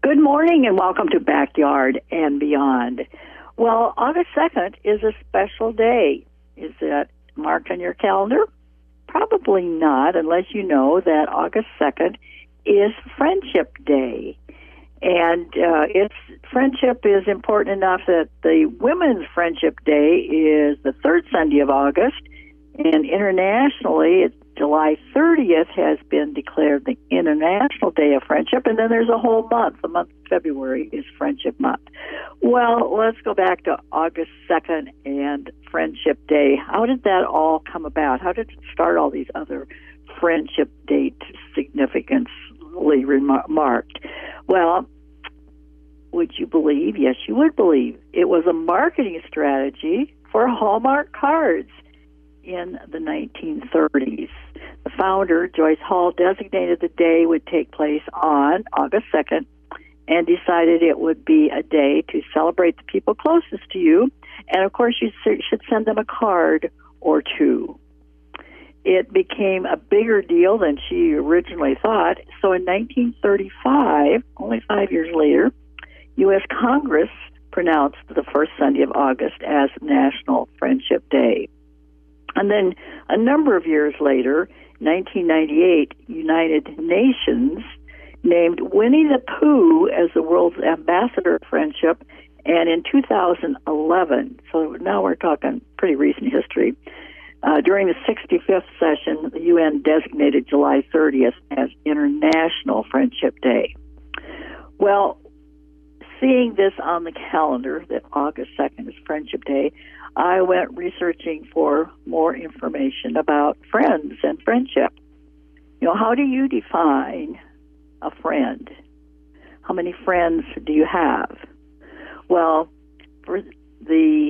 Good morning and welcome to Backyard and Beyond. Well, August 2nd is a special day. Is that marked on your calendar? Probably not, unless you know that August 2nd is Friendship Day. And friendship is important enough that the Women's Friendship Day is the third Sunday of August, and internationally, July 30th has been declared the International Day of Friendship, and then there's a whole month. The month of February is Friendship Month. Well, let's go back to August 2nd and Friendship Day. How did that all come about? How did it start all these other friendship date significantly marked? Well, would you believe? Yes, you would believe. It was a marketing strategy for Hallmark cards in the 1930s. The founder, Joyce Hall, designated the day would take place on August 2nd and decided it would be a day to celebrate the people closest to you. And, of course, you should send them a card or two. It became a bigger deal than she originally thought. So in 1935, only 5 years later, U.S. Congress pronounced the first Sunday of August as National Friendship Day. And then a number of years later, 1998, United Nations named Winnie the Pooh as the world's ambassador of friendship, and in 2011, so now we're talking pretty recent history, during the 65th session, the UN designated July 30th as International Friendship Day. Well, seeing this on the calendar, that August 2nd is Friendship Day, I went researching for more information about friends and friendship. You know, how do you define a friend? How many friends do you have? Well, for the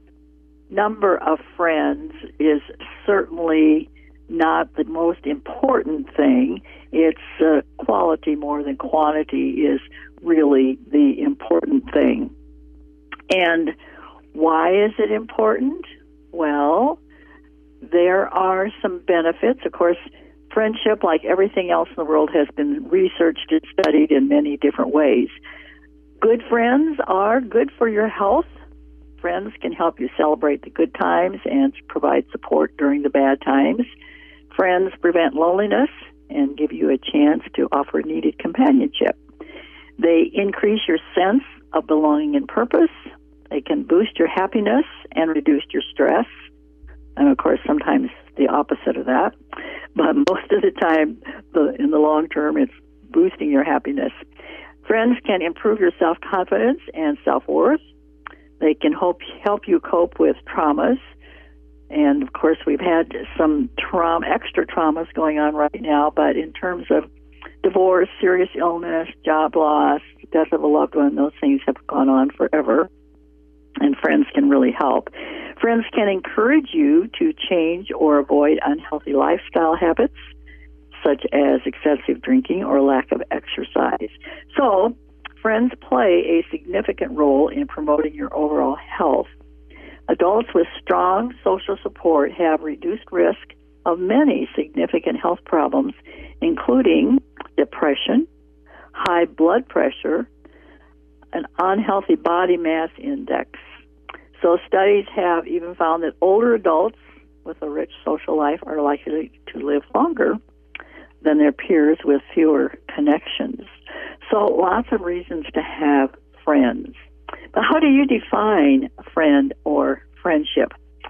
number of friends is certainly not the most important thing. It's quality more than quantity is really the important thing. And why is it important? Well, there are some benefits. Of course, friendship, like everything else in the world, has been researched and studied in many different ways. Good friends are good for your health. Friends can help you celebrate the good times and provide support during the bad times. Friends prevent loneliness and give you a chance to offer needed companionship. They increase your sense of belonging and purpose. They can boost your happiness and reduce your stress. And, of course, sometimes the opposite of that. But most of the time, in the long term, it's boosting your happiness. Friends can improve your self-confidence and self-worth. They can help you cope with traumas. And, of course, we've had some extra traumas going on right now. But in terms of divorce, serious illness, job loss, death of a loved one, those things have gone on forever. And friends can really help. Friends can encourage you to change or avoid unhealthy lifestyle habits, such as excessive drinking or lack of exercise. So, friends play a significant role in promoting your overall health. Adults with strong social support have reduced risk of many significant health problems, including depression, high blood pressure, an unhealthy body mass index. So studies have even found that older adults with a rich social life are likely to live longer than their peers with fewer connections. So lots of reasons to have friends. But how do you define a friend or friendship?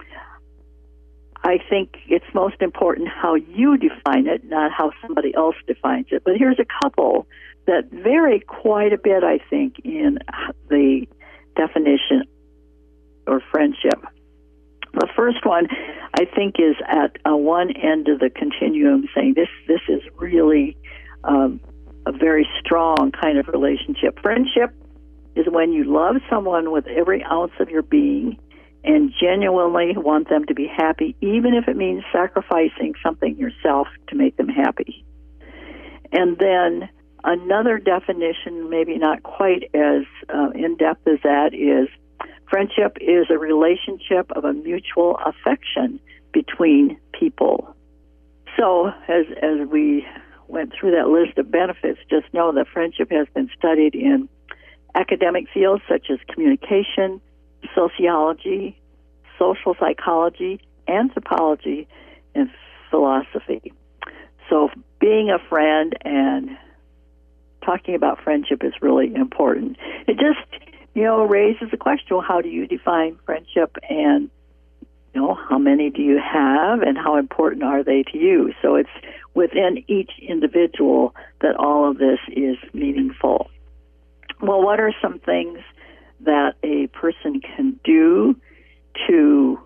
I think it's most important how you define it, not how somebody else defines it. But here's a couple that vary quite a bit, I think, in the definition or friendship. The first one, I think, is at one end of the continuum, saying this is really a very strong kind of relationship. Friendship is when you love someone with every ounce of your being and genuinely want them to be happy, even if it means sacrificing something yourself to make them happy. And then another definition, maybe not quite as in-depth as that, is friendship is a relationship of a mutual affection between people. So as we went through that list of benefits, just know that friendship has been studied in academic fields such as communication, sociology, social psychology, anthropology, and philosophy. So being a friend and talking about friendship is really important. It just, raises the question, well, how do you define friendship, and, how many do you have, and how important are they to you? So it's within each individual that all of this is meaningful. Well, what are some things that a person can do to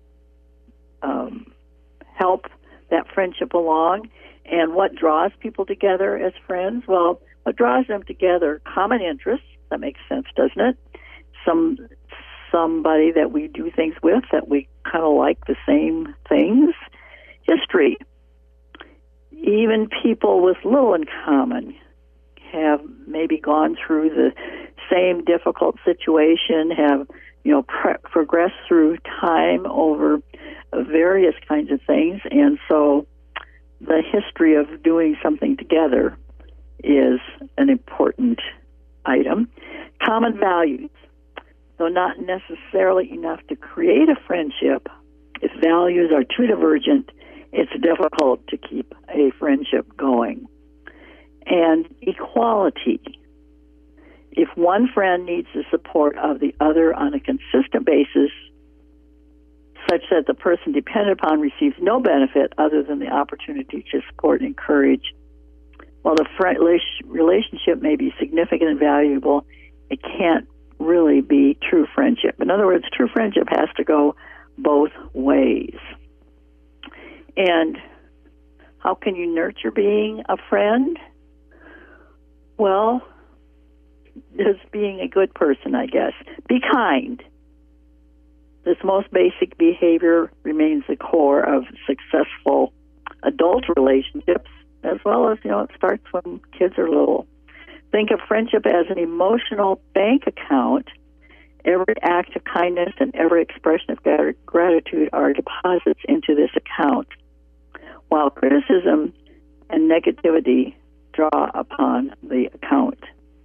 help that friendship along? And what draws people together as friends? Well, what draws them together? Common interests. That makes sense, doesn't it? Somebody that we do things with, that we kind of like the same things. History. Even people with little in common have maybe gone through the same difficult situation, have progressed through time over various kinds of things, and so the history of doing something together is an important item. Common values. Though not necessarily enough to create a friendship, if values are too divergent, it's difficult to keep a friendship going. And equality. If one friend needs the support of the other on a consistent basis, such that the person depended upon receives no benefit other than the opportunity to support and encourage, while the relationship may be significant and valuable, it can't really be true friendship. In other words, true friendship has to go both ways. And how can you nurture being a friend? Well, just being a good person, I guess. Be kind. This most basic behavior remains the core of successful adult relationships, as well as, it starts when kids are little. Think of friendship as an emotional bank account. Every act of kindness and every expression of gratitude are deposits into this account, while criticism and negativity draw upon the account.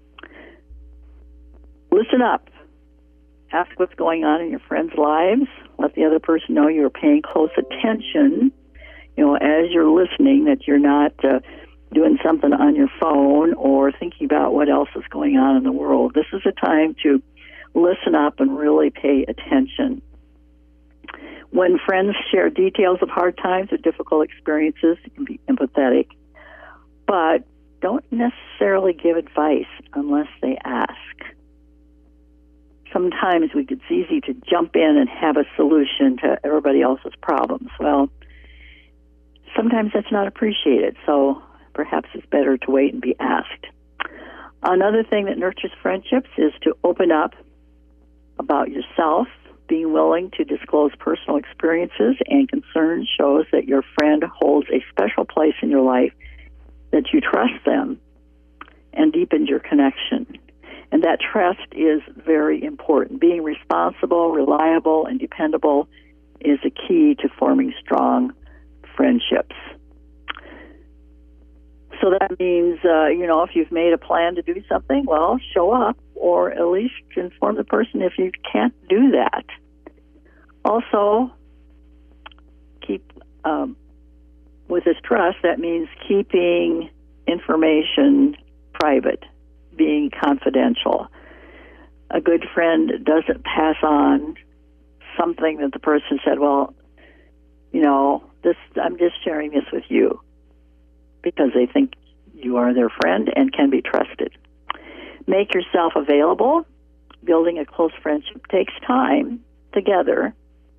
Listen up. Ask what's going on in your friends' lives. Let the other person know you're paying close attention, as you're listening, that you're not doing something on your phone or thinking about what else is going on in the world. This is a time to listen up and really pay attention. When friends share details of hard times or difficult experiences, you can be empathetic, but don't necessarily give advice unless they ask. Sometimes it's easy to jump in and have a solution to everybody else's problems. Well, sometimes that's not appreciated, so perhaps it's better to wait and be asked. Another thing that nurtures friendships is to open up about yourself. Being willing to disclose personal experiences and concerns shows that your friend holds a special place in your life, that you trust them, and deepens your connection. And that trust is very important. Being responsible, reliable, and dependable is a key to forming strong friendships. So that means, if you've made a plan to do something, well, show up, or at least inform the person if you can't do that. Also, keep, with this trust, that means keeping information private, being confidential. A good friend doesn't pass on something that the person said, well, I'm just sharing this with you, because they think you are their friend and can be trusted. Make yourself available. Building a close friendship takes time together.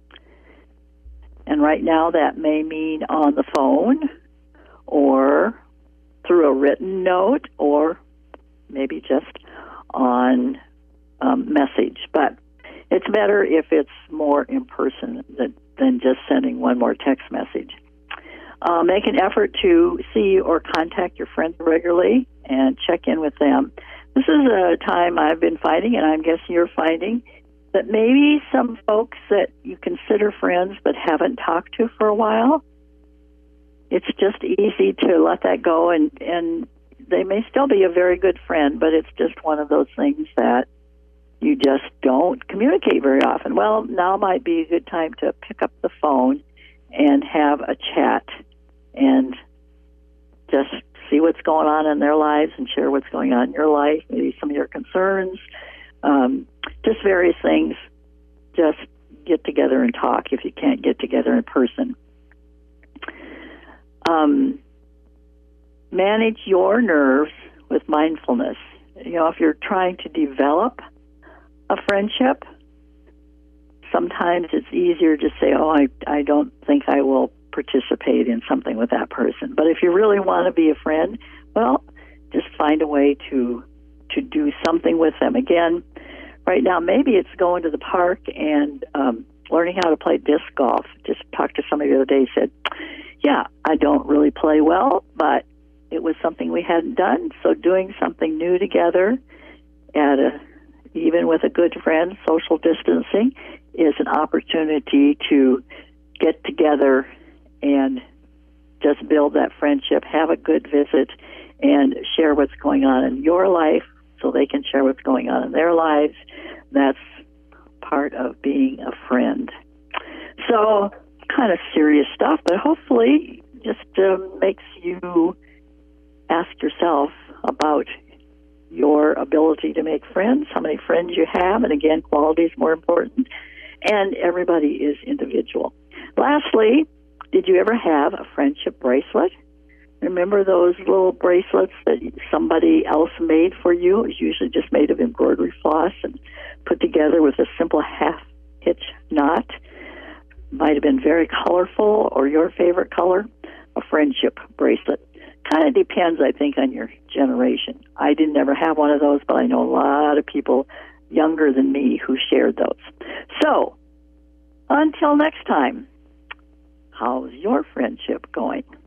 And right now that may mean on the phone or through a written note or maybe just on message. But it's better if it's more in person than just sending one more text message. Make an effort to see or contact your friends regularly and check in with them. This is a time I've been finding, and I'm guessing you're finding, that maybe some folks that you consider friends but haven't talked to for a while, it's just easy to let that go, and they may still be a very good friend, but it's just one of those things that you just don't communicate very often. Well, now might be a good time to pick up the phone and have a chat and just see what's going on in their lives and share what's going on in your life, maybe some of your concerns, just various things. Just get together and talk if you can't get together in person. Manage your nerves with mindfulness. You know, if you're trying to develop a friendship, sometimes it's easier to say, oh, I don't think I will participate in something with that person. But if you really want to be a friend, well, just find a way to do something with them. Again, right now, maybe it's going to the park and learning how to play disc golf. Just talked to somebody the other day, said, yeah, I don't really play well, but it was something we hadn't done, so doing something new together even with a good friend, social distancing, is an opportunity to get together and just build that friendship, have a good visit, and share what's going on in your life so they can share what's going on in their lives. That's part of being a friend. So, kind of serious stuff, but hopefully just makes you ask yourself about your ability to make friends, how many friends you have, and again, quality is more important, and everybody is individual. Lastly, did you ever have a friendship bracelet? Remember those little bracelets that somebody else made for you? It was usually just made of embroidery floss and put together with a simple half-hitch knot. Might have been very colorful or your favorite color. A friendship bracelet. Kind of depends, I think, on your generation. I didn't ever have one of those, but I know a lot of people younger than me who shared those. So, until next time, how's your friendship going?